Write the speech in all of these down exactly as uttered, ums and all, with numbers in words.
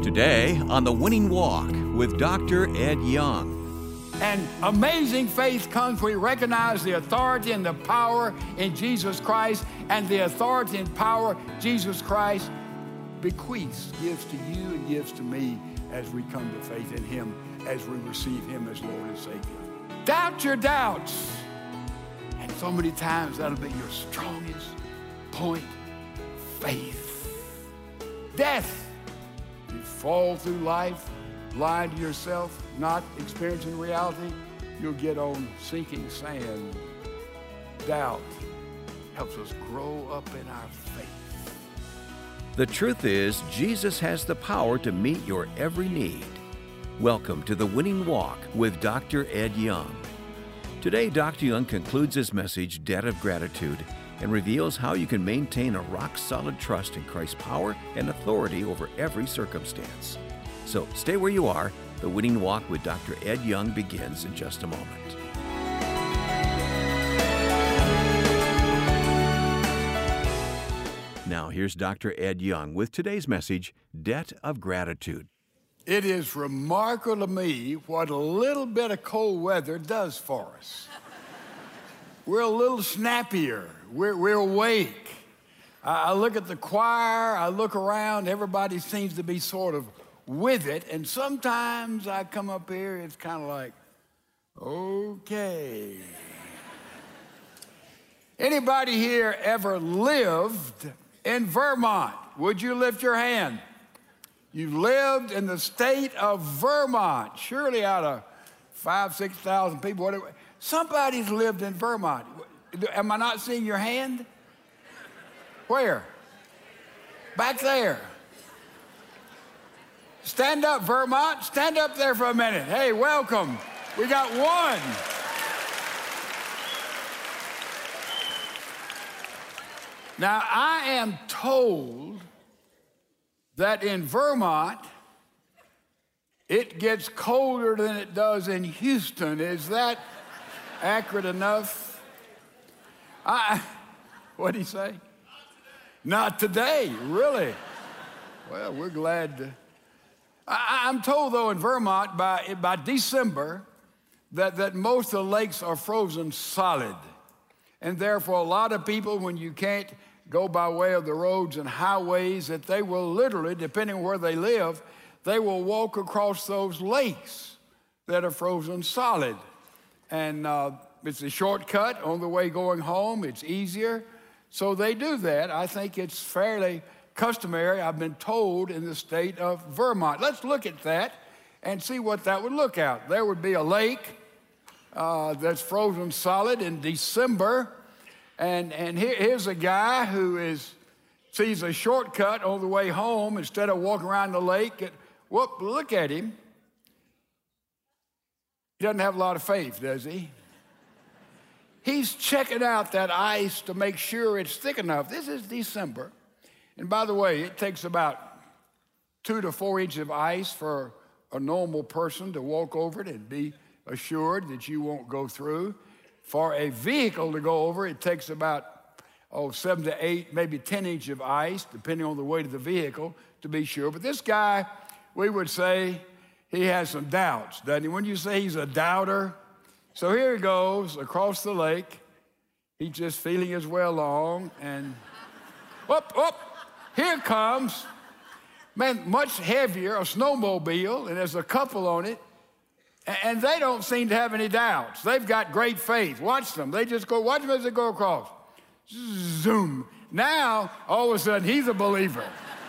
Today on The Winning Walk with Doctor Ed Young. And amazing faith comes when we recognize the authority and the power in Jesus Christ, and the authority and power Jesus Christ bequeaths, gives to you and gives to me as we come to faith in Him, as we receive Him as Lord and Savior. Doubt your doubts. And so many times that'll be your strongest point, faith. Death. You fall through life, lying to yourself, not experiencing reality, you'll get on sinking sand. Doubt helps us grow up in our faith. The truth is, Jesus has the power to meet your every need. Welcome to The Winning Walk with Doctor Ed Young. Today, Doctor Young concludes his message, Debt of Gratitude, and reveals how you can maintain a rock-solid trust in Christ's power and authority over every circumstance. So stay where you are. The Winning Walk with Doctor Ed Young begins in just a moment. Now, here's Doctor Ed Young with today's message, Debt of Gratitude. It is remarkable to me what a little bit of cold weather does for us. We're a little snappier. We're, we're awake. I, I look at the choir. I look around. Everybody seems to be sort of with it. And sometimes I come up here, it's kind of like, okay. Anybody here ever lived in Vermont? Would you lift your hand? You lived in the state of Vermont. Surely out of five, six thousand people, whatever. Somebody's lived in Vermont. Am I not seeing your hand? Where? Back there. Stand up, Vermont. Stand up there for a minute. Hey, welcome. We got one. Now, I am told that in Vermont, it gets colder than it does in Houston. Is that accurate enough? I, what'd he say? Not today, really. Well, we're glad to. I, I'm told, though, in Vermont, by, by December, that, that most of the lakes are frozen solid. And therefore, a lot of people, when you can't go by way of the roads and highways, that they will literally, depending on where they live, they will walk across those lakes that are frozen solid. And uh, it's a shortcut on the way going home. It's easier. So they do that. I think it's fairly customary, I've been told, in the state of Vermont. Let's look at that and see what that would look out. There would be a lake uh, that's frozen solid in December. And, and here, here's a guy who is sees a shortcut on the way home instead of walking around the lake. At, whoop, look at him. He doesn't have a lot of faith, does he? He's checking out that ice to make sure it's thick enough. This is December. And by the way, it takes about two to four inches of ice for a normal person to walk over it and be assured that you won't go through. For a vehicle to go over, it takes about, oh, seven to eight, maybe ten inches of ice, depending on the weight of the vehicle, to be sure. But this guy, we would say, he has some doubts, doesn't he? When you say he's a doubter, so here he goes across the lake. He's just feeling his way along, and whoop, whoop, here comes, man, much heavier, a snowmobile, and there's a couple on it. And they don't seem to have any doubts. They've got great faith. Watch them. They just go, watch them as they go across. Zoom. Now, all of a sudden, he's a believer.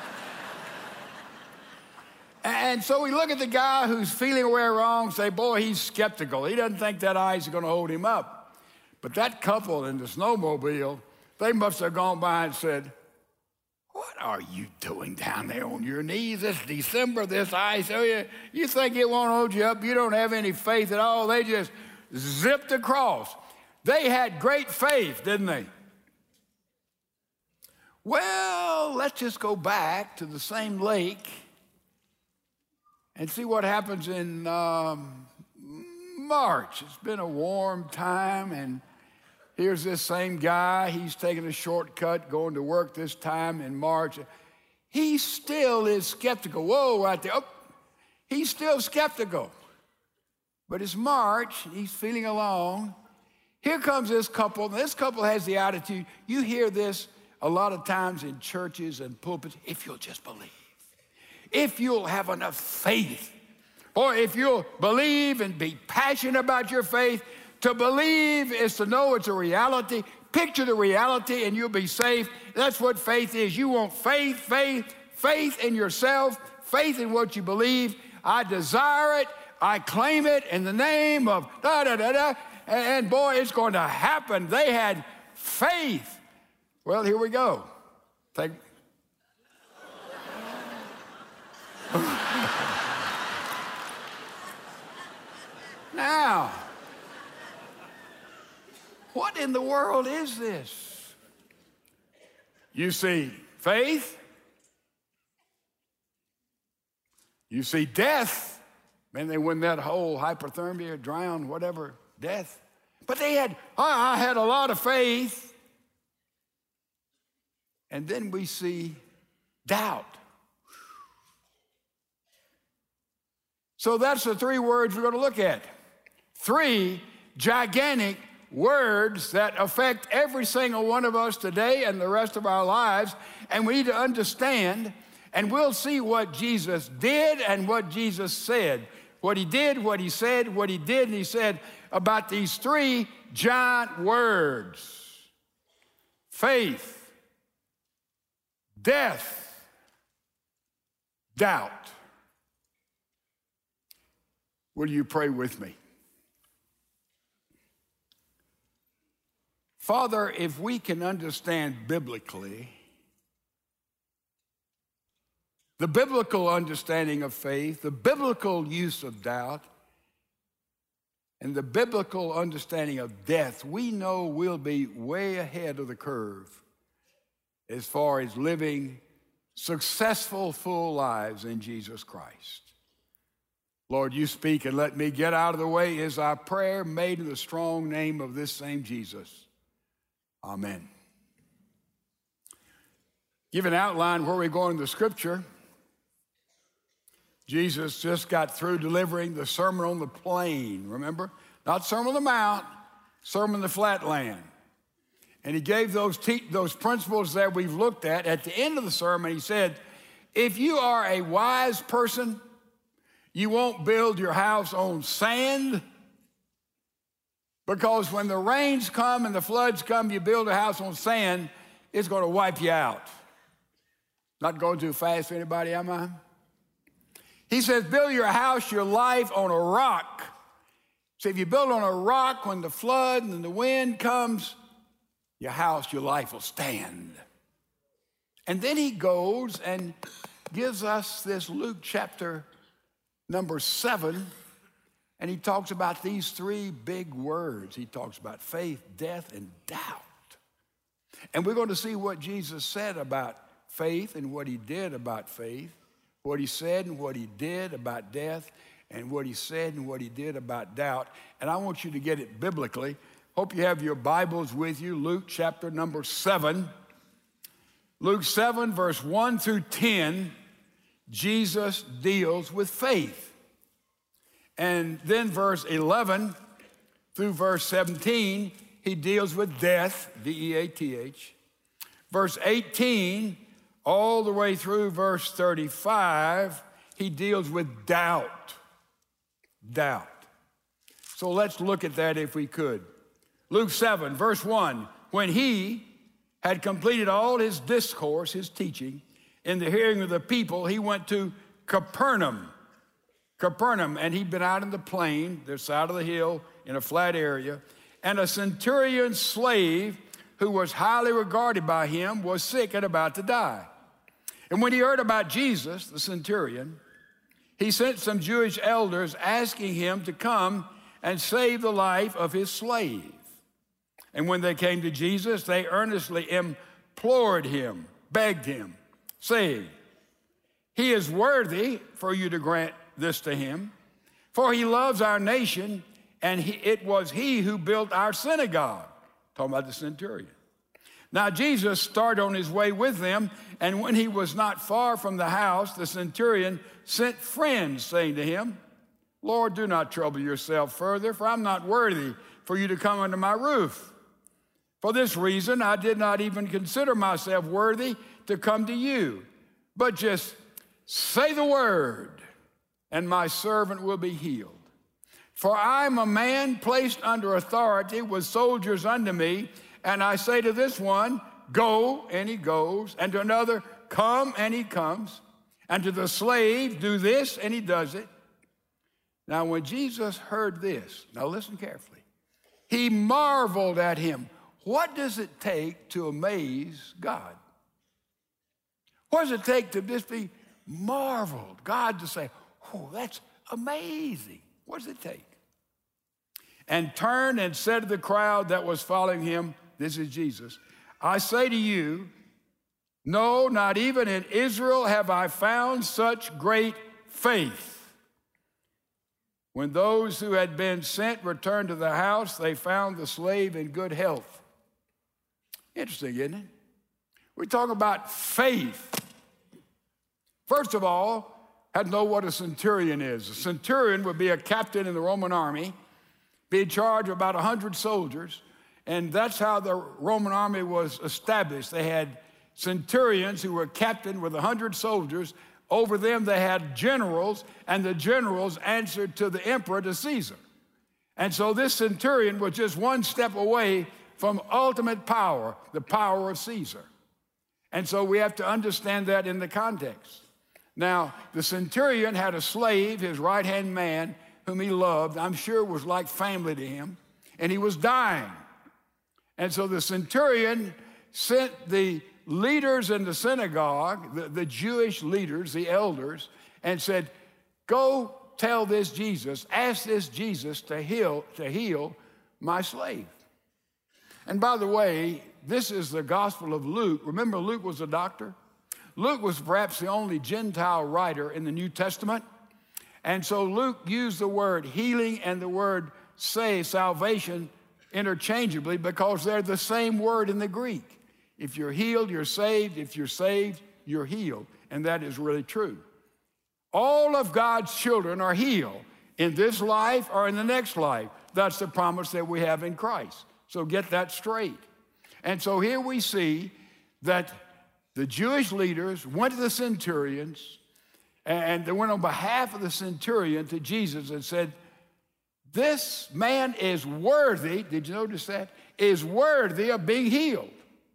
And so we look at the guy who's feeling away wrong, say, boy, he's skeptical. He doesn't think that ice is going to hold him up. But that couple in the snowmobile, they must have gone by and said, what are you doing down there on your knees? It's December, this ice. Oh, you, you think it won't hold you up? You don't have any faith at all. They just zipped across. They had great faith, didn't they? Well, let's just go back to the same lake and see what happens in um, March. It's been a warm time, and here's this same guy. He's taking a shortcut going to work this time in March. he still is skeptical. Whoa, right there. Oh, he's still skeptical. But it's March, he's feeling alone. Here comes this couple. This couple has the attitude, you hear this a lot of times in churches and pulpits, if you'll just believe, if you'll have enough faith, or if you'll believe and be passionate about your faith. To believe is to know it's a reality. Picture the reality and you'll be safe. That's what faith is. You want faith, faith, faith in yourself, faith in what you believe. I desire it. I claim it in the name of da da da da. And boy, it's going to happen. They had faith. Well, here we go. Take. Now, what in the world is this? You see faith. You see death. Man, they win that whole hypothermia, drown, whatever, death. But they had, I, I had a lot of faith. And then we see doubt. So that's the three words we're going to look at. Three gigantic words that affect every single one of us today and the rest of our lives. And we need to understand, and we'll see what Jesus did and what Jesus said. What he did, what he said, what he did, and he said about these three giant words. Faith, death, doubt. Will you pray with me? Father, if we can understand biblically, the biblical understanding of faith, the biblical use of doubt, and the biblical understanding of death, we know we'll be way ahead of the curve as far as living successful, full lives in Jesus Christ. Lord, you speak and let me get out of the way is our prayer made in the strong name of this same Jesus. Amen. Give an outline where we're going in the scripture. Jesus just got through delivering the Sermon on the Plain, remember? Not Sermon on the Mount, Sermon on the Flatland. And he gave those, te- those principles that we've looked at. At the end of the sermon, he said, if you are a wise person, you won't build your house on sand, because when the rains come and the floods come, you build a house on sand, it's going to wipe you out. Not going too fast for anybody, am I? He says, build your house, your life on a rock. So if you build on a rock, when the flood and the wind comes, your house, your life will stand. And then he goes and gives us this Luke chapter number seven, and he talks about these three big words. He talks about faith, death, and doubt. And we're going to see what Jesus said about faith and what he did about faith, what he said and what he did about death, and what he said and what he did about doubt. And I want you to get it biblically. Hope you have your Bibles with you. Luke chapter number seven. Luke seven, verse one through ten, Jesus deals with faith. And then verse eleven through verse seventeen, he deals with death, D E A T H. Verse eighteen, all the way through verse thirty-five, he deals with doubt. Doubt. So let's look at that if we could. Luke seven, verse one, when he had completed all his discourse, his teaching, in the hearing of the people, he went to Capernaum. Capernaum, and he'd been out in the plain, the side of the hill, in a flat area, and a centurion slave who was highly regarded by him was sick and about to die. And when he heard about Jesus, the centurion, he sent some Jewish elders asking him to come and save the life of his slave. And when they came to Jesus, they earnestly implored him, begged him, saying, he is worthy for you to grant this to him, for he loves our nation, and he, it was he who built our synagogue. Talking about the centurion. Now Jesus started on his way with them, and when he was not far from the house, the centurion sent friends, saying to him, Lord, do not trouble yourself further, for I'm not worthy for you to come under my roof. For this reason, I did not even consider myself worthy to come to you, but just say the word, and my servant will be healed. For I am a man placed under authority with soldiers under me, and I say to this one, go, and he goes, and to another, come, and he comes, and to the slave, do this, and he does it. Now, when Jesus heard this, now listen carefully, he marveled at him. What does it take to amaze God? What does it take to just be marveled? God to say, oh, that's amazing. What does it take? And turned and said to the crowd that was following him, this is Jesus, I say to you, no, not even in Israel have I found such great faith. When those who had been sent returned to the house, they found the slave in good health. Interesting, isn't it? We're talking about faith. First of all, I had to know what a centurion is. A centurion would be a captain in the Roman army, be in charge of about one hundred soldiers, and that's how the Roman army was established. They had centurions who were captained with one hundred soldiers. Over them, they had generals, and the generals answered to the emperor, to Caesar. And so this centurion was just one step away from ultimate power, the power of Caesar. And so we have to understand that in the context. Now, the centurion had a slave, his right-hand man, whom he loved, I'm sure was like family to him, and he was dying. And so the centurion sent the leaders in the synagogue, the, the Jewish leaders, the elders, and said, go tell this Jesus, ask this Jesus to heal, to heal my slave. And by the way, this is the Gospel of Luke. Remember, Luke was a doctor? Luke was perhaps the only Gentile writer in the New Testament. And so Luke used the word healing and the word say, salvation, interchangeably because they're the same word in the Greek. If you're healed, you're saved. If you're saved, you're healed. And that is really true. All of God's children are healed in this life or in the next life. That's the promise that we have in Christ. So get that straight. And so here we see that the Jewish leaders went to the centurions, and they went on behalf of the centurion to Jesus and said, this man is worthy, did you notice that? Is worthy of being healed.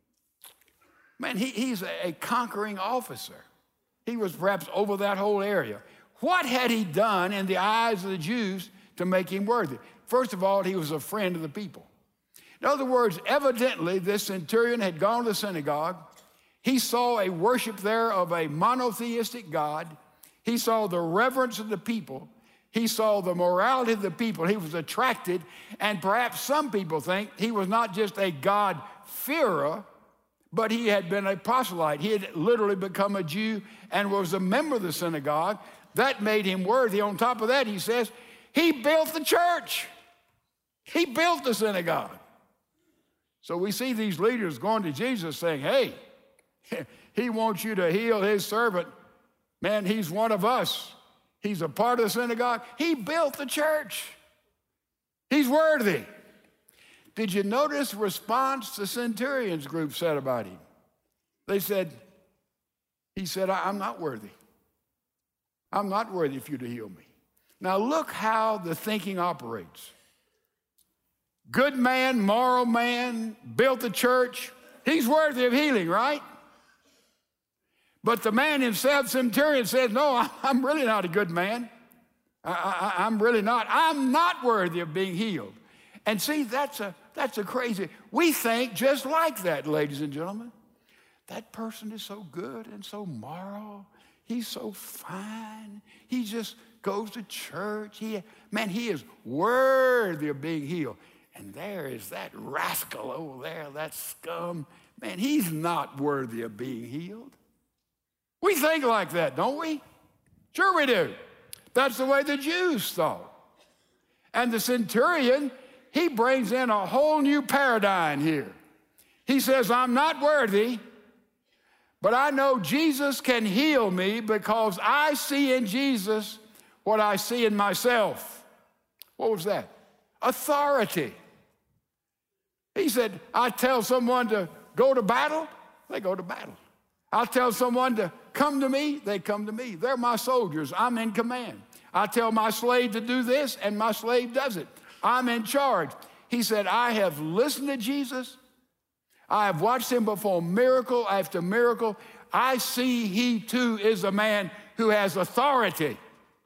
Man, he, he's a, a conquering officer. He was perhaps over that whole area. What had he done in the eyes of the Jews to make him worthy? First of all, he was a friend of the people. In other words, evidently, this centurion had gone to the synagogue. He saw a worship there of a monotheistic God. He saw the reverence of the people. He saw the morality of the people. He was attracted, and perhaps some people think he was not just a God-fearer, but he had been a proselyte. He had literally become a Jew and was a member of the synagogue. That made him worthy. On top of that, he says, he built the church. He built the synagogue. So we see these leaders going to Jesus saying, hey, he wants you to heal his servant. Man, he's one of us. He's a part of the synagogue. He built the church. He's worthy. Did you notice the response the centurion's group said about him? They said, he said, I'm not worthy. I'm not worthy for you to heal me. Now look how the thinking operates. Good man, moral man, built the church. He's worthy of healing, right? But the man himself, centurion, says, no, I'm really not a good man. I, I, I'm really not. I'm not worthy of being healed. And see, that's a, that's a crazy, we think just like that, ladies and gentlemen. That person is so good and so moral. He's so fine. He just goes to church. He, man, he is worthy of being healed. And there is that rascal over there, that scum. Man, he's not worthy of being healed. We think like that, don't we? Sure we do. That's the way the Jews thought. And the centurion, he brings in a whole new paradigm here. He He says, I'm not worthy, but I know Jesus can heal me because I see in Jesus what I see in myself. What was that? Authority. He said, I tell someone to go to battle, they go to battle. I tell someone to come to me, they come to me. They're my soldiers. I'm in command. I tell my slave to do this, and my slave does it. I'm in charge. He said, I have listened to Jesus. I have watched him perform miracle after miracle. I see he too is a man who has authority.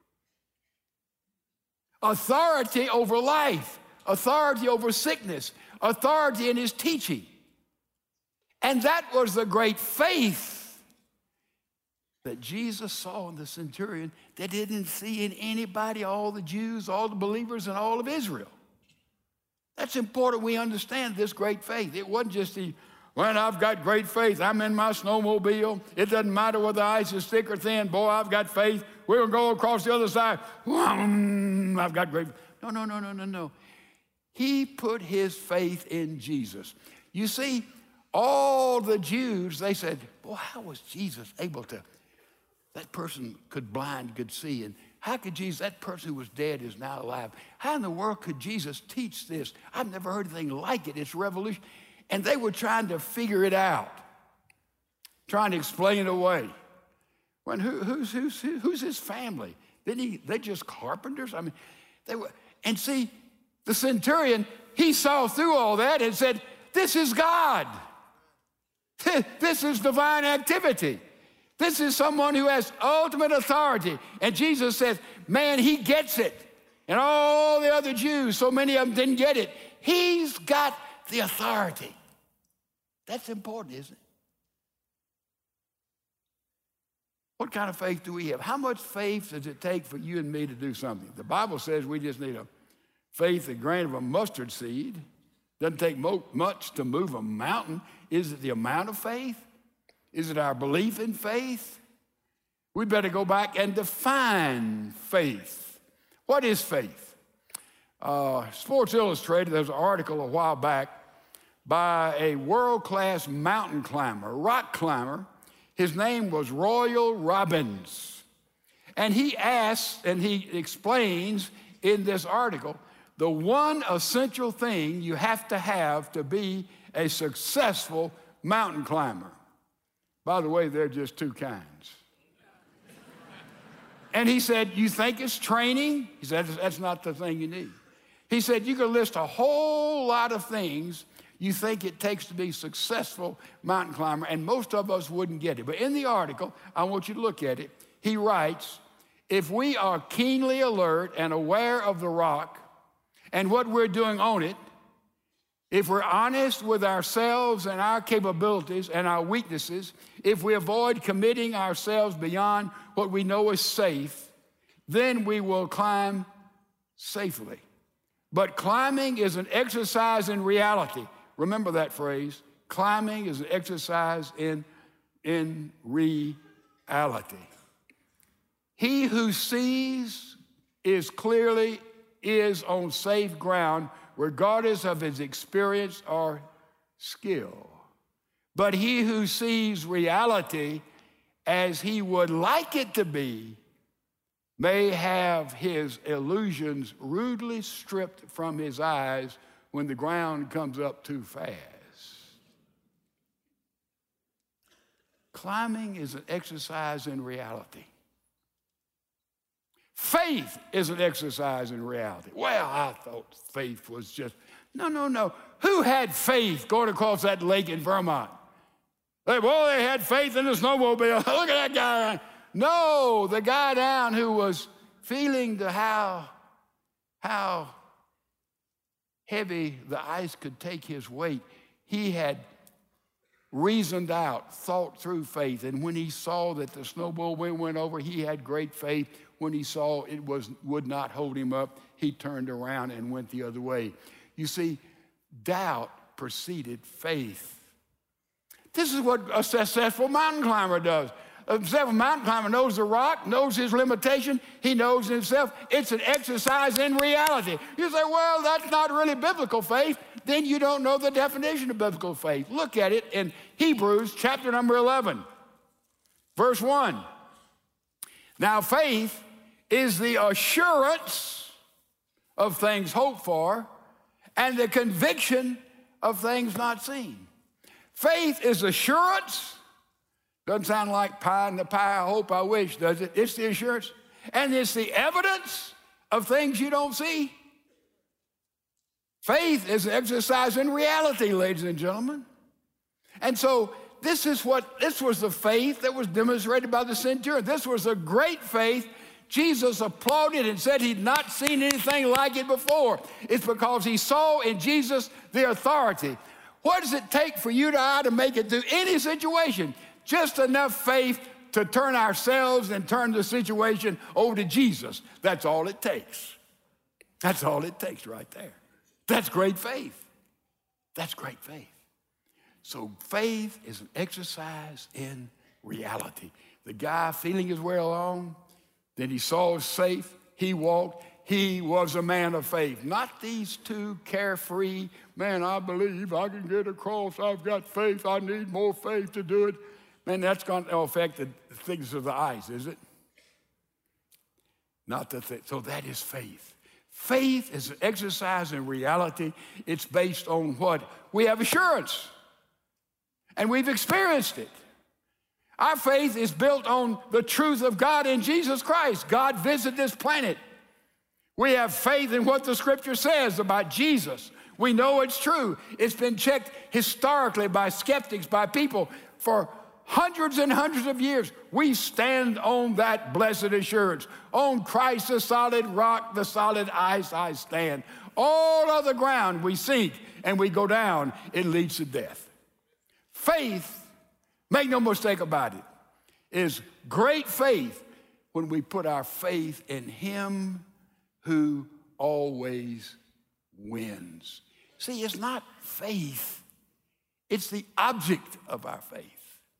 Authority over life, authority over sickness, authority in his teaching. And that was the great faith that Jesus saw in the centurion that didn't see in anybody, all the Jews, all the believers, and all of Israel. That's important we understand this great faith. It wasn't just the, well, I've got great faith. I'm in my snowmobile. It doesn't matter whether the ice is thick or thin. Boy, I've got faith. We'll go across the other side. I've got great faith. No, no, no, no, no, no. He put his faith in Jesus. You see, all the Jews, they said, boy, how was Jesus able to, that person could blind, could see, and how could Jesus, that person who was dead is now alive. How in the world could Jesus teach this? I've never heard anything like it. It's revolution. And they were trying to figure it out, trying to explain it away. When who, who's, who's, who's his family? Didn't he, they just carpenters? I mean, they were, and see, the centurion, he saw through all that and said, this is God. This is divine activity. This is someone who has ultimate authority. And Jesus says, man, he gets it. And all the other Jews, so many of them didn't get it. He's got the authority. That's important, isn't it? What kind of faith do we have? How much faith does it take for you and me to do something? The Bible says we just need a faith, a grain of a mustard seed. Doesn't take much to move a mountain. Is it the amount of faith? Is it our belief in faith? We better go back and define faith. What is faith? Uh, Sports Illustrated, there's an article a while back by a world-class mountain climber, rock climber. His name was Royal Robbins. And he asks, and he explains in this article, the one essential thing you have to have to be a successful mountain climber. By the way, there are just two kinds. And he said, you think it's training? He said, that's not the thing you need. He said, you can list a whole lot of things you think it takes to be a successful mountain climber, and most of us wouldn't get it. But in the article, I want you to look at it. He writes, if we are keenly alert and aware of the rock and what we're doing on it, if we're honest with ourselves and our capabilities and our weaknesses, if we avoid committing ourselves beyond what we know is safe, then we will climb safely. But climbing is an exercise in reality. Remember that phrase. Climbing is an exercise in, in reality. He who sees is clearly is on safe ground, regardless of his experience or skill. But he who sees reality as he would like it to be may have his illusions rudely stripped from his eyes when the ground comes up too fast. Climbing is an exercise in reality. Faith is an exercise in reality. Well, I thought faith was just, no, no, no. Who had faith going across that lake in Vermont? They, well, they had faith in the snowmobile. Look at that guy. No, the guy down who was feeling the how, how heavy the ice could take his weight, he had reasoned out, thought through faith. And when he saw that the snowball wind went over, he had great faith. When he saw it was, would not hold him up, he turned around and went the other way. You see, doubt preceded faith. This is what a successful mountain climber does. himself. A mountain climber knows the rock, knows his limitation. He knows himself. It's an exercise in reality. You say, well, that's not really biblical faith. Then you don't know the definition of biblical faith. Look at it in Hebrews chapter number eleven, verse one. Now faith is the assurance of things hoped for and the conviction of things not seen. Faith is assurance. Doesn't sound like pie in the pie, I hope, I wish, does it? It's the assurance. And it's the evidence of things you don't see. Faith is an exercise in reality, ladies and gentlemen. And so this is what, this was the faith that was demonstrated by the centurion. This was a great faith. Jesus applauded and said he'd not seen anything like it before. It's because he saw in Jesus the authority. What does it take for you and I to make it through any situation? Just enough faith to turn ourselves and turn the situation over to Jesus. That's all it takes. That's all it takes right there. That's great faith. That's great faith. So faith is an exercise in reality. The guy feeling his way along, then he saw his safe, he walked, he was a man of faith. Not these two carefree, man, I believe I can get across, I've got faith, I need more faith to do it. Man, that's going to affect the things of the eyes, is it? Not the thing. So that is faith. Faith is an exercise in reality. It's based on what? We have assurance. And we've experienced it. Our faith is built on the truth of God in Jesus Christ. God visited this planet. We have faith in what the scripture says about Jesus. We know it's true. It's been checked historically by skeptics, by people for hundreds and hundreds of years. We stand on that blessed assurance. On Christ, the solid rock, the solid ice I stand. All other ground we sink and we go down, it leads to death. Faith, make no mistake about it, is great faith when we put our faith in him who always wins. See, it's not faith. It's the object of our faith.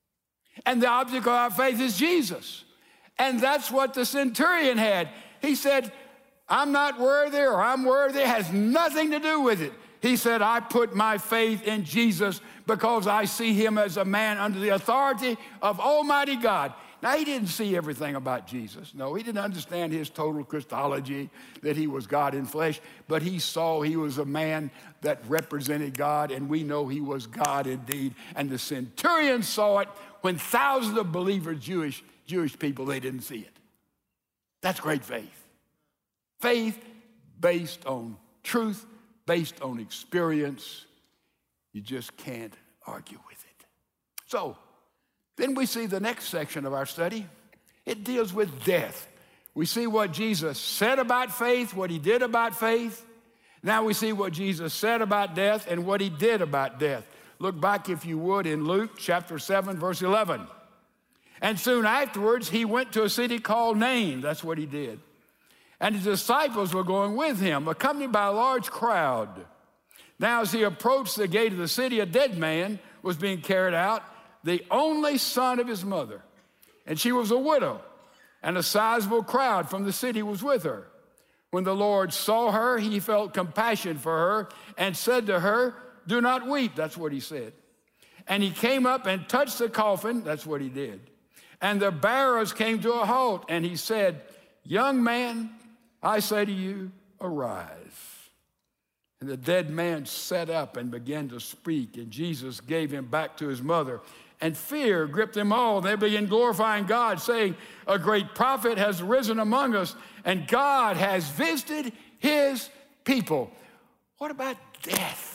And the object of our faith is Jesus. And that's what the centurion had. He said, I'm not worthy or I'm worthy. It has nothing to do with it. He said, I put my faith in Jesus because I see him as a man under the authority of Almighty God. Now, he didn't see everything about Jesus. No, he didn't understand his total Christology, that he was God in flesh, but he saw he was a man that represented God, and we know he was God indeed. And the centurion saw it when thousands of believers, Jewish, Jewish people, they didn't see it. That's great faith. Faith based on truth, based on experience. You just can't argue with it. So, then we see the next section of our study. It deals with death. We see what Jesus said about faith, what he did about faith. Now we see what Jesus said about death and what he did about death. Look back, if you would, in Luke chapter seven, verse eleven. And soon afterwards, he went to a city called Nain. That's what he did. And his disciples were going with him, accompanied by a large crowd. Now as he approached the gate of the city, a dead man was being carried out, the only son of his mother. And she was a widow, and a sizable crowd from the city was with her. When the Lord saw her, he felt compassion for her and said to her, do not weep. That's what he said. And he came up and touched the coffin. That's what he did. And the bearers came to a halt, and he said, young man, I say to you, arise. And the dead man sat up and began to speak, and Jesus gave him back to his mother. And fear gripped them all. They began glorifying God, saying, a great prophet has risen among us, and God has visited his people. What about death?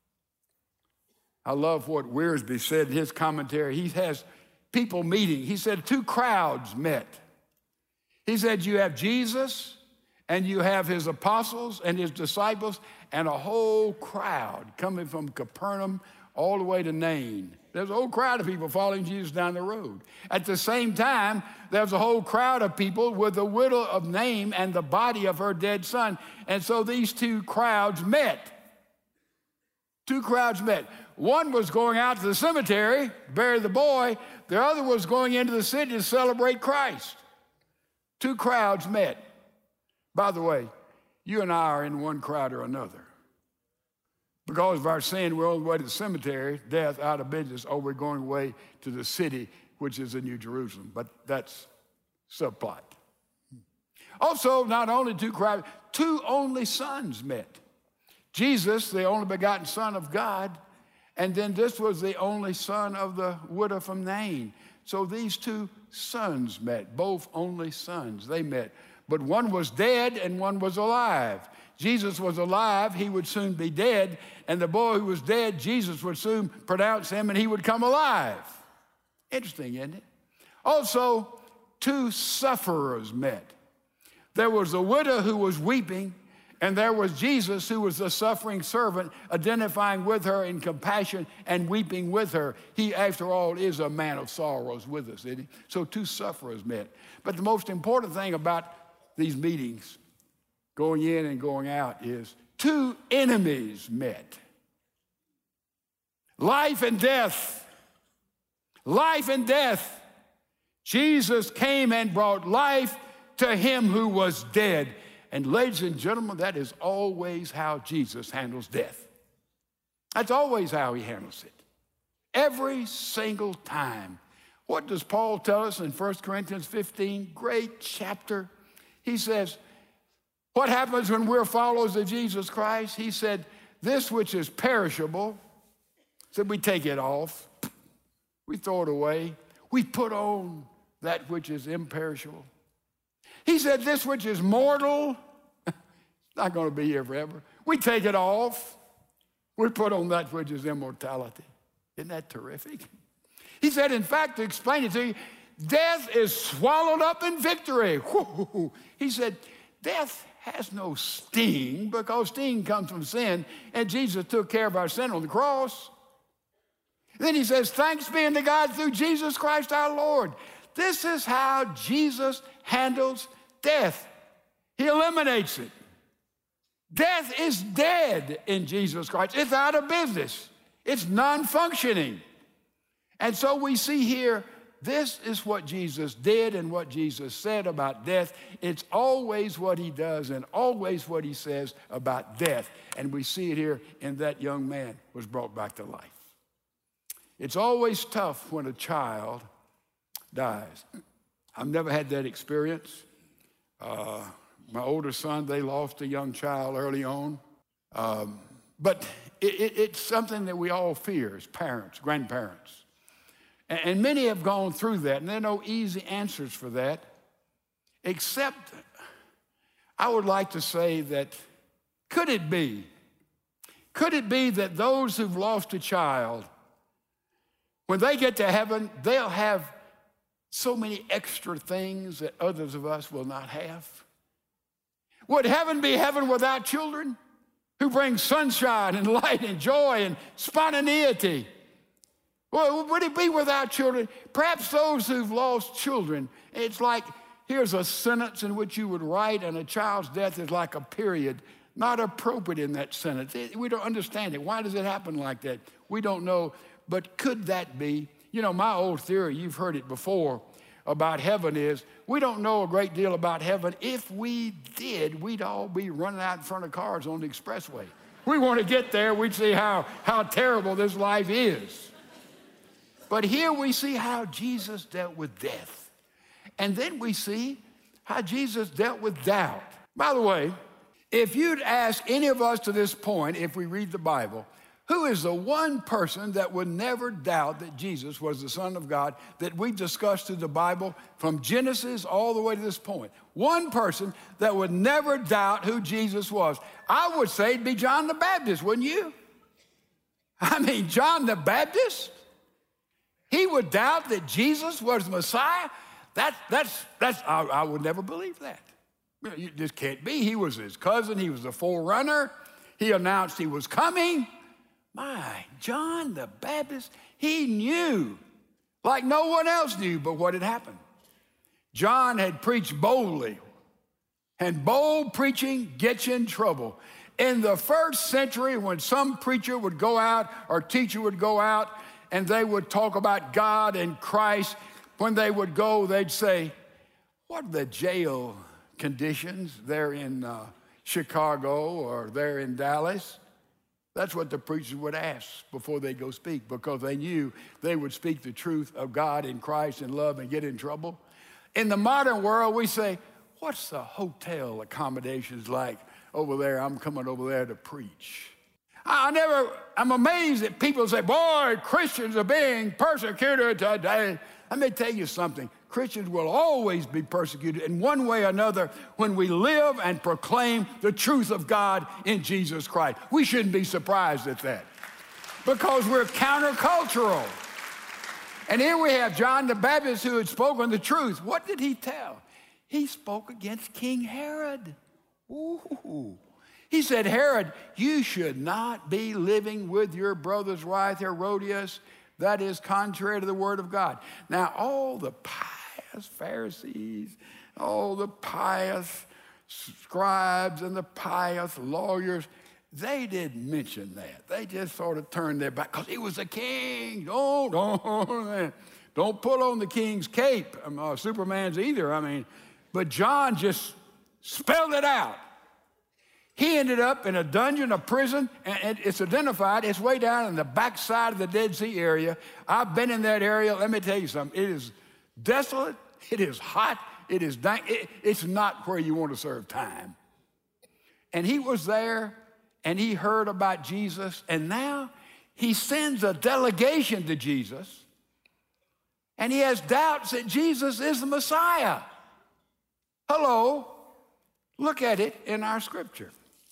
I love what Wiersbe said in his commentary. He has people meeting. He said two crowds met. He said you have Jesus, and you have his apostles and his disciples, and a whole crowd coming from Capernaum all the way to Nain. There's a whole crowd of people following Jesus down the road. At the same time, there's a whole crowd of people with the widow of Nain and the body of her dead son. And so these two crowds met. Two crowds met. One was going out to the cemetery, bury the boy. The other was going into the city to celebrate Christ. Two crowds met. By the way, you and I are in one crowd or another. Because of our sin, we're on the way to the cemetery, death, out of business, or we're going away to the city, which is the New Jerusalem. But that's subplot. Also, not only two crowds, two only sons met. Jesus, the only begotten Son of God, and then this was the only son of the widow from Nain. So these two sons met, both only sons. They met. But one was dead and one was alive. Jesus was alive, he would soon be dead. And the boy who was dead, Jesus would soon pronounce him and he would come alive. Interesting, isn't it? Also, two sufferers met. There was a widow who was weeping, and there was Jesus who was the suffering servant, identifying with her in compassion and weeping with her. He, after all, is a man of sorrows with us, isn't he? So two sufferers met. But the most important thing about these meetings, going in and going out, is two enemies met. Life and death. Life and death. Jesus came and brought life to him who was dead. And ladies and gentlemen, that is always how Jesus handles death. That's always how he handles it. Every single time. What does Paul tell us in First Corinthians fifteen? Great chapter. He says, what happens when we're followers of Jesus Christ? He said, this which is perishable, said we take it off, we throw it away, we put on that which is imperishable. He said, this which is mortal, it's not going to be here forever. We take it off. We put on that which is immortality. Isn't that terrific? He said, in fact, to explain it to you, death is swallowed up in victory. He said, death has no sting because sting comes from sin, and Jesus took care of our sin on the cross. Then he says, thanks be unto God through Jesus Christ our Lord. This is how Jesus handles death. He eliminates it. Death is dead in Jesus Christ. It's out of business. It's non-functioning. And so we see here, this is what Jesus did and what Jesus said about death. It's always what he does and always what he says about death. And we see it here in that young man was brought back to life. It's always tough when a child dies. I've never had that experience. Uh, my older son, they lost a young child early on. Um, but it, it, it's something that we all fear as parents, grandparents. And, and many have gone through that, and there are no easy answers for that, except I would like to say that, could it be, could it be that those who've lost a child, when they get to heaven, they'll have so many extra things that others of us will not have? Would heaven be heaven without children who bring sunshine and light and joy and spontaneity? Well, would it be without children? Perhaps those who've lost children, it's like, here's a sentence in which you would write, and a child's death is like a period, not appropriate in that sentence. We don't understand it. Why does it happen like that? We don't know. But could that be? You know, my old theory, you've heard it before, about heaven is, we don't know a great deal about heaven. If we did, we'd all be running out in front of cars on the expressway. We want to get there, we'd see how, how terrible this life is. But here we see how Jesus dealt with death. And then we see how Jesus dealt with doubt. By the way, if you'd ask any of us to this point, if we read the Bible, who is the one person that would never doubt that Jesus was the Son of God that we've discussed through the Bible from Genesis all the way to this point? One person that would never doubt who Jesus was. I would say it'd be John the Baptist, wouldn't you? I mean, John the Baptist? He would doubt that Jesus was the Messiah? That, that's, that's, I, I would never believe that. You just can't be. He was his cousin. He was the forerunner. He announced he was coming. My, John the Baptist, he knew, like no one else knew, but what had happened. John had preached boldly, and bold preaching gets you in trouble. In the first century, when some preacher would go out or teacher would go out and they would talk about God and Christ, when they would go, they'd say, what are the jail conditions there in uh, Chicago or there in Dallas? That's what the preachers would ask before they go speak, because they knew they would speak the truth of God and Christ and love and get in trouble. In the modern world, we say, what's the hotel accommodations like over there? I'm coming over there to preach. I never, I'm amazed that people say, boy, Christians are being persecuted today. Let me tell you something. Christians will always be persecuted in one way or another when we live and proclaim the truth of God in Jesus Christ. We shouldn't be surprised at that because we're countercultural. And here we have John the Baptist who had spoken the truth. What did he tell? He spoke against King Herod. Ooh. He said, Herod, you should not be living with your brother's wife, Herodias. That is contrary to the word of God. Now, all the pious Pharisees, all the pious scribes and the pious lawyers, they didn't mention that. They just sort of turned their back because he was a king. Don't, don't, don't pull on the king's cape. Um, uh, Superman's either, I mean. But John just spelled it out. He ended up in a dungeon, a prison, and it's identified. It's way down in the backside of the Dead Sea area. I've been in that area. Let me tell you something. It is desolate. It is hot. It is dank. It, it's not where you want to serve time. And he was there, and he heard about Jesus, and now he sends a delegation to Jesus, and he has doubts that Jesus is the Messiah. Hello. Look at it in our scripture.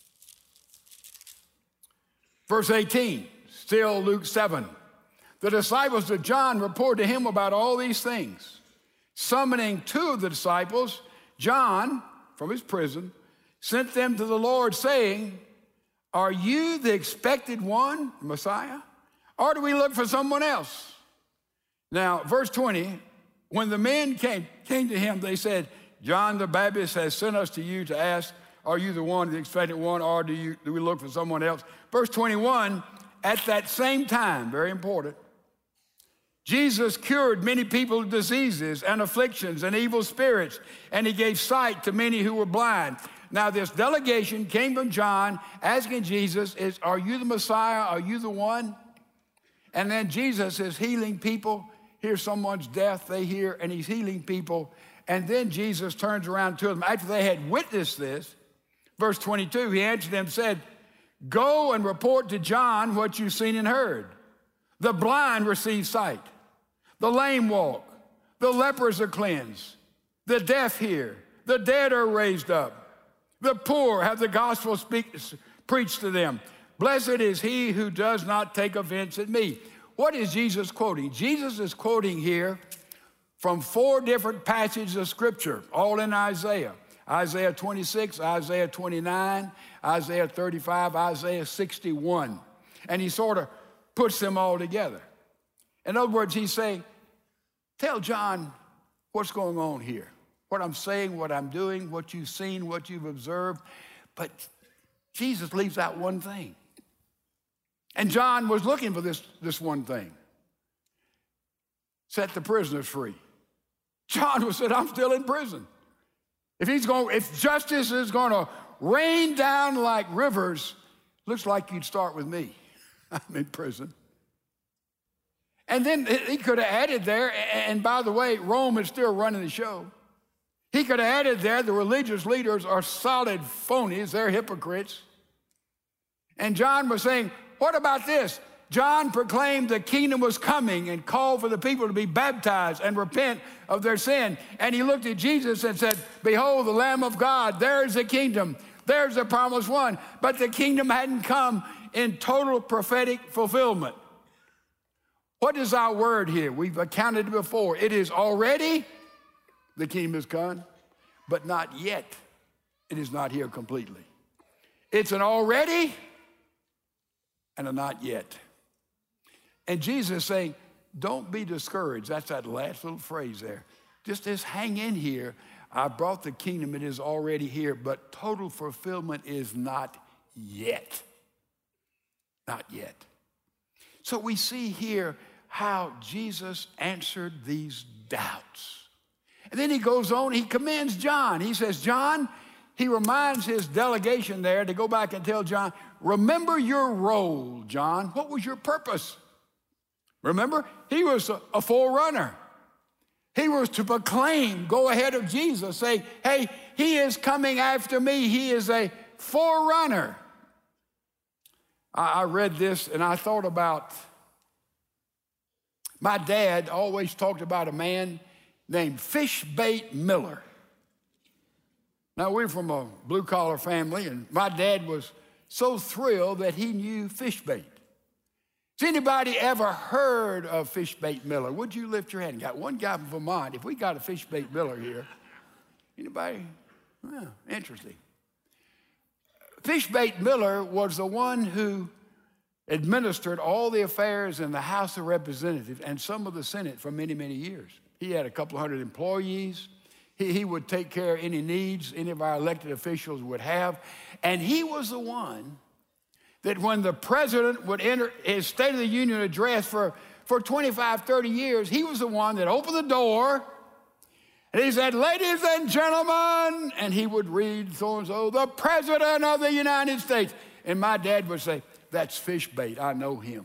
Verse eighteen, still Luke seven. The disciples of John reported to him about all these things. Summoning two of the disciples, John, from his prison, sent them to the Lord, saying, are you the expected one, Messiah? Or do we look for someone else? Now, verse twenty, when the men came, came to him, they said, John the Baptist has sent us to you to ask, are you the one, the expected one, or do, you, do we look for someone else? Verse twenty-one, at that same time, very important, Jesus cured many people of diseases and afflictions and evil spirits, and he gave sight to many who were blind. Now this delegation came from John asking Jesus, is, are you the Messiah? Are you the one? And then Jesus is healing people. Here's someone's death, they hear, and he's healing people. And then Jesus turns around to them. After they had witnessed this, verse twenty-two, he answered them and said, go and report to John what you've seen and heard. The blind receive sight. The lame walk. The lepers are cleansed. The deaf hear. The dead are raised up. The poor have the gospel speak, preached to them. Blessed is he who does not take offense at me. What is Jesus quoting? Jesus is quoting here from four different passages of Scripture, all in Isaiah. Isaiah twenty-six, Isaiah twenty-nine, Isaiah thirty-five, Isaiah sixty-one. And he sort of puts them all together. In other words, he's saying, tell John what's going on here. What I'm saying, what I'm doing, what you've seen, what you've observed. But Jesus leaves out one thing. And John was looking for this, this one thing. Set the prisoners free. John was said, I'm still in prison. If he's going, if justice is going to rain down like rivers, looks like you'd start with me. I'm in prison. And then he could have added there, and by the way, Rome is still running the show. He could have added there, the religious leaders are solid phonies, they're hypocrites. And John was saying, what about this? John proclaimed the kingdom was coming and called for the people to be baptized and repent of their sin. And he looked at Jesus and said, behold, the Lamb of God, there's the kingdom, there's the promised one. But the kingdom hadn't come in total prophetic fulfillment. What is our word here? We've accounted it before. It is already, the kingdom has come, but not yet. It is not here completely. It's an already and a not yet. And Jesus is saying, don't be discouraged. That's that last little phrase there. Just, just hang in here. I brought the kingdom. It is already here, but total fulfillment is not yet. Not yet. So we see here how Jesus answered these doubts. And then he goes on, he commends John. He says, John, he reminds his delegation there to go back and tell John, remember your role, John. What was your purpose? Remember, he was a, a forerunner. He was to proclaim, go ahead of Jesus, say, hey, he is coming after me. He is a forerunner. I, I read this and I thought about, my dad always talked about a man named Fishbait Miller. Now, we're from a blue-collar family, and my dad was so thrilled that he knew Fishbait. Has anybody ever heard of Fishbait Miller? Would you lift your hand? Got one guy from Vermont. If we got a Fishbait Miller here. Anybody? Well, interesting. Fishbait Miller was the one who administered all the affairs in the House of Representatives and some of the Senate for many, many years. He had a couple hundred employees. He, he would take care of any needs any of our elected officials would have. And he was the one that when the president would enter his State of the Union address for, for twenty-five, thirty years, he was the one that opened the door and he said, ladies and gentlemen, and he would read so-and-so, the President of the United States. And my dad would say, that's Fishbait, I know him.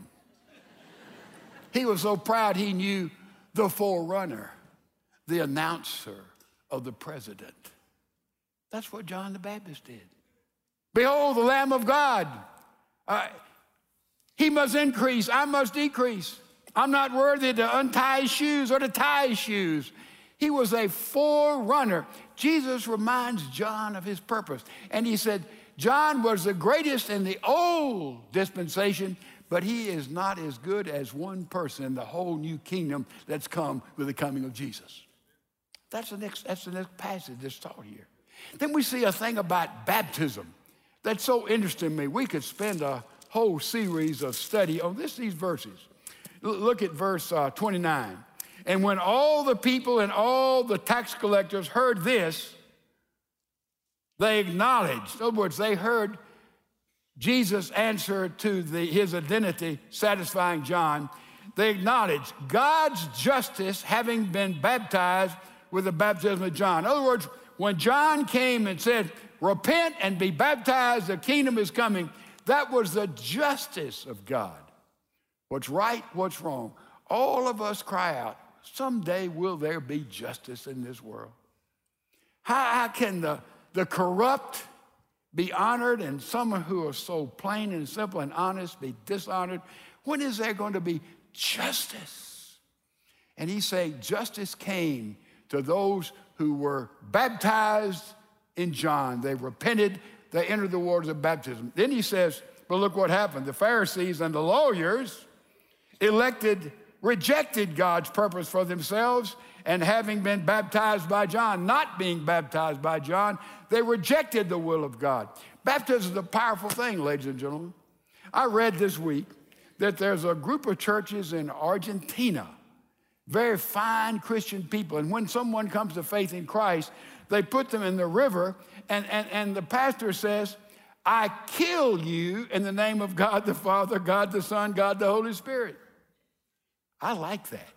He was so proud he knew the forerunner, the announcer of the president. That's what John the Baptist did. Behold, the Lamb of God. Uh, he must increase, I must decrease. I'm not worthy to untie his shoes or to tie his shoes. He was a forerunner. Jesus reminds John of his purpose. And he said, John was the greatest in the old dispensation, but he is not as good as one person in the whole new kingdom that's come with the coming of Jesus. That's the next, that's the next passage that's taught here. Then we see a thing about baptism that's so interesting to me. We could spend a whole series of study on this, these verses. L- look at verse uh, twenty-nine. And when all the people and all the tax collectors heard this, they acknowledged. In other words, they heard Jesus answer to the, his identity, satisfying John. They acknowledged God's justice having been baptized with the baptism of John. In other words, when John came and said, repent and be baptized, the kingdom is coming, that was the justice of God. What's right, what's wrong. All of us cry out, someday will there be justice in this world? How, how can the, the corrupt be honored and someone who are so plain and simple and honest be dishonored? When is there going to be justice? And he's saying justice came to those who were baptized in John. They repented, they entered the waters of baptism. Then he says, but look what happened. The Pharisees and the lawyers elected, rejected God's purpose for themselves, and having been baptized by John, not being baptized by John, they rejected the will of God. Baptism is a powerful thing, ladies and gentlemen. I read this week that there's a group of churches in Argentina, very fine Christian people, and when someone comes to faith in Christ, they put them in the river, and, and, and the pastor says, I kill you in the name of God the Father, God the Son, God the Holy Spirit. I like that.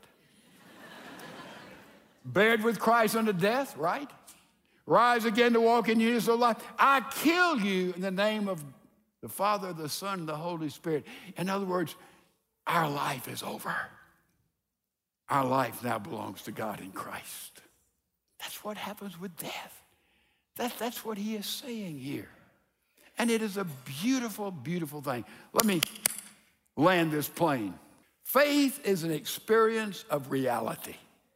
Buried with Christ unto death, right? Rise again to walk in newness of life. I kill you in the name of the Father, the Son, the Holy Spirit. In other words, our life is over. Our life now belongs to God in Christ. That's what happens with death. That, that's what he is saying here. And it is a beautiful, beautiful thing. Let me land this plane. Faith is an experience of reality.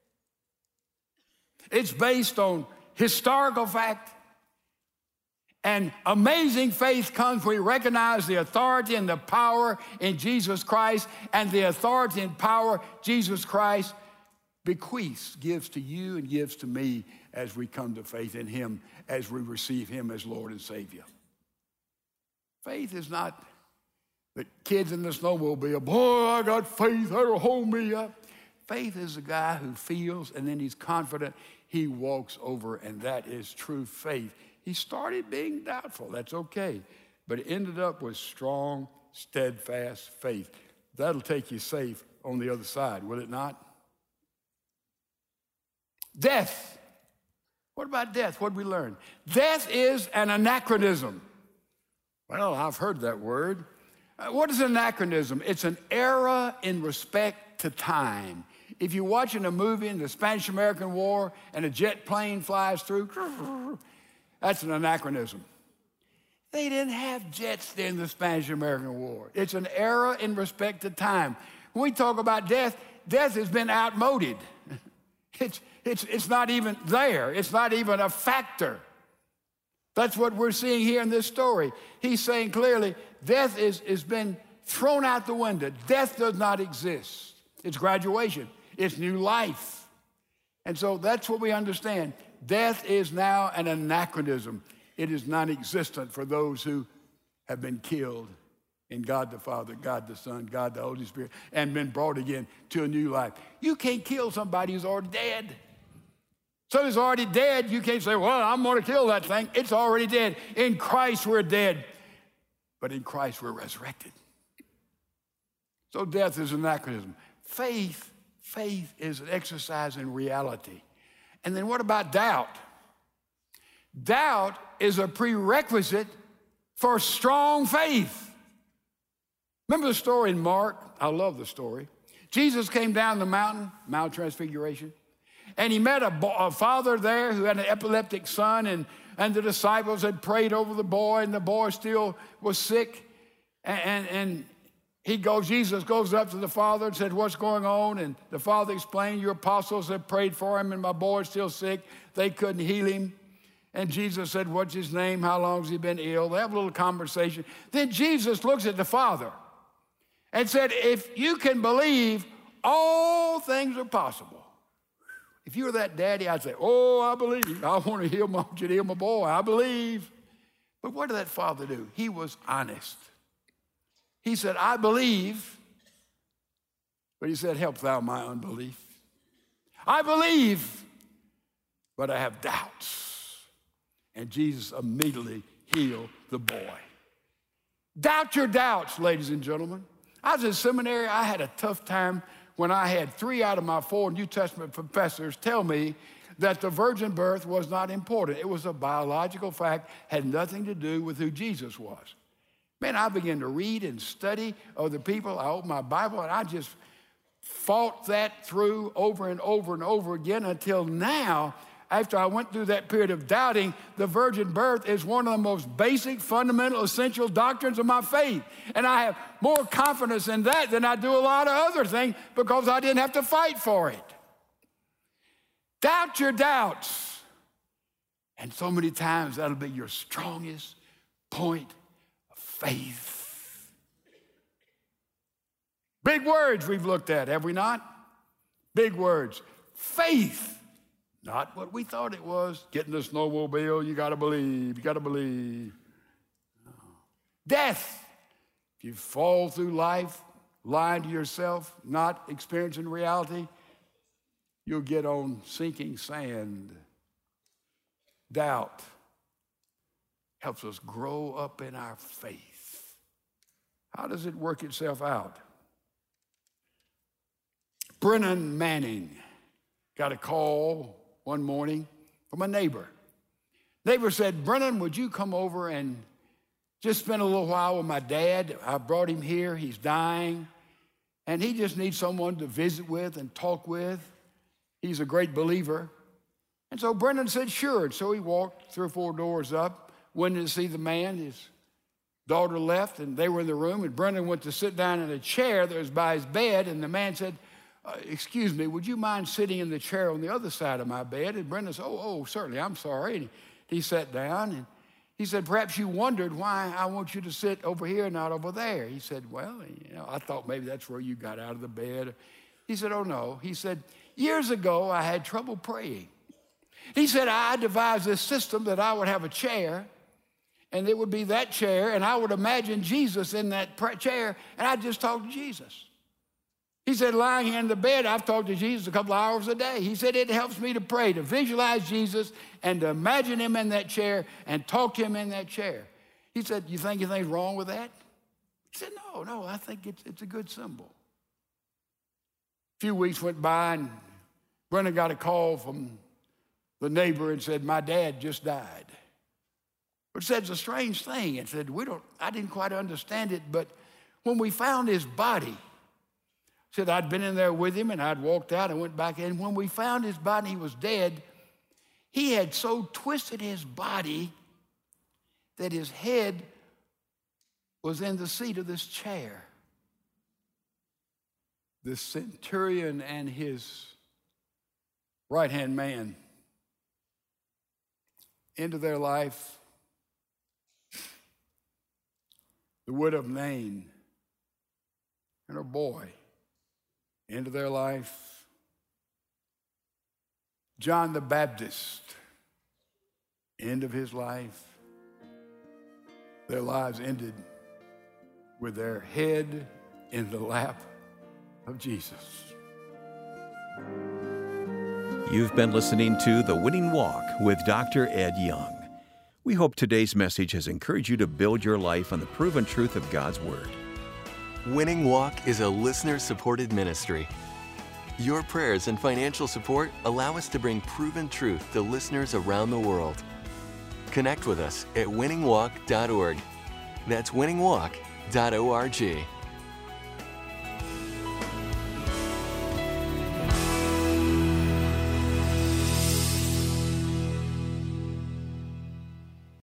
It's based on historical fact. And amazing faith comes when we recognize the authority and the power in Jesus Christ, and the authority and power Jesus Christ bequeaths, gives to you and gives to me as we come to faith in him, as we receive him as Lord and Savior. Faith is not the kids in the snowmobile, boy, I got faith, that'll hold me up. Faith is a guy who feels and then he's confident, he walks over, and that is true faith. He started being doubtful, that's okay. but it ended up with strong, steadfast faith. That'll take you safe on the other side, will it not? Death. What about death? What did we learn? Death is an anachronism. Well, I've heard that word. Uh, what is an anachronism? It's an era in respect to time. If you're watching a movie in the Spanish-American War and a jet plane flies through, that's an anachronism. They didn't have jets during the Spanish-American War. It's an era in respect to time. When we talk about death, death has been outmoded. It's, it's, it's not even there. It's not even a factor. That's what we're seeing here in this story. He's saying clearly, death is, is been thrown out the window. Death does not exist. It's graduation. It's new life. And so that's what we understand. Death is now an anachronism. It is non-existent for those who have been killed in God the Father, God the Son, God the Holy Spirit, and been brought again to a new life. You can't kill somebody who's already dead. Somebody's already dead. You can't say, well, I'm going to kill that thing. It's already dead. In Christ, we're dead. But in Christ, we're resurrected. So death is an anachronism. Faith, faith is an exercise in reality. And then what about doubt? Doubt is a prerequisite for strong faith. Remember the story in Mark? I love the story. Jesus came down the mountain, Mount Transfiguration, and he met a, a father there who had an epileptic son, and, and the disciples had prayed over the boy, and the boy still was sick. And, and, and he goes, Jesus goes up to the father and said, what's going on? And the father explained, your apostles have prayed for him, and my boy's still sick. They couldn't heal him. And Jesus said, what's his name? How long has he been ill? They have a little conversation. Then Jesus looks at the father and said, if you can believe, all things are possible. If you were that daddy, I'd say, oh, I believe. I want to heal my, you to heal my boy. I believe. But what did that father do? He was honest. He said, I believe. But he said, help thou my unbelief. I believe, but I have doubts. And Jesus immediately healed the boy. Doubt your doubts, ladies and gentlemen. I was in seminary. I had a tough time when I had three out of my four New Testament professors tell me that the virgin birth was not important. It was a biological fact, had nothing to do with who Jesus was. Man, I began to read and study other people. I opened my Bible, and I just fought that through over and over and over again until now, after I went through that period of doubting, the virgin birth is one of the most basic, fundamental, essential doctrines of my faith. And I have more confidence in that than I do a lot of other things because I didn't have to fight for it. Doubt your doubts. And so many times that'll be your strongest point of faith. Big words we've looked at, have we not? Big words. Faith. Not what we thought it was. Getting the snowmobile, you got to believe, you got to believe. No. Death. If you fall through life, lying to yourself, not experiencing reality, you'll get on sinking sand. Doubt helps us grow up in our faith. How does it work itself out? Brennan Manning got a call one morning from a neighbor. Neighbor said, Brennan, would you come over and just spend a little while with my dad? I brought him here. He's dying. And he just needs someone to visit with and talk with. He's a great believer. And so Brennan said, sure. And so he walked three or four doors up, went in to see the man. His daughter left, and they were in the room. And Brennan went to sit down in a chair that was by his bed. And the man said, Uh, excuse me, would you mind sitting in the chair on the other side of my bed? And Brendan said, oh, oh, certainly, I'm sorry. And he sat down, and he said, perhaps you wondered why I want you to sit over here, not over there. He said, well, you know, I thought maybe that's where you got out of the bed. He said, oh, no. He said, years ago, I had trouble praying. He said, I devised this system that I would have a chair, and it would be that chair, and I would imagine Jesus in that chair, and I'd just talk to Jesus. He said, lying here in the bed, I've talked to Jesus a couple of hours a day. He said, it helps me to pray, to visualize Jesus and to imagine him in that chair and talk to him in that chair. He said, you think anything's wrong with that? He said, no, no, I think it's, it's a good symbol. A few weeks went by, and Brennan got a call from the neighbor and said, my dad just died. But said it's a strange thing. And said, we don't, I didn't quite understand it, but when we found his body, said I'd been in there with him and I'd walked out and went back in. When we found his body, he was dead. He had so twisted his body that his head was in the seat of this chair. The centurion and his right-hand man, into their life, the widow of Nain and her boy, into their life, John the Baptist, end of his life. Their lives ended with their head in the lap of Jesus. You've been listening to The Winning Walk with Doctor Ed Young. We hope today's message has encouraged you to build your life on the proven truth of God's Word. Winning Walk is a listener-supported ministry. Your prayers and financial support allow us to bring proven truth to listeners around the world. Connect with us at winning walk dot org. That's winning walk dot org.